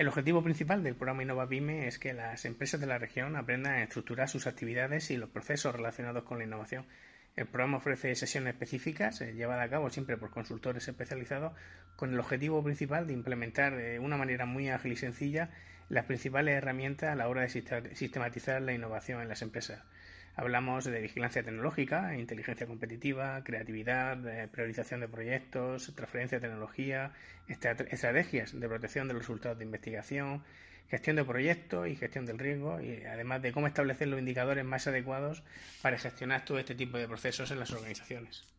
El objetivo principal del programa InnovaPyme es que las empresas de la región aprendan a estructurar sus actividades y los procesos relacionados con la innovación. El programa ofrece sesiones específicas llevadas a cabo siempre por consultores especializados con el objetivo principal de implementar de una manera muy ágil y sencilla las principales herramientas a la hora de sistematizar la innovación en las empresas. Hablamos de vigilancia tecnológica, inteligencia competitiva, creatividad, priorización de proyectos, transferencia de tecnología, estrategias de protección de los resultados de investigación, gestión de proyectos y gestión del riesgo, y además de cómo establecer los indicadores más adecuados para gestionar todo este tipo de procesos en las organizaciones.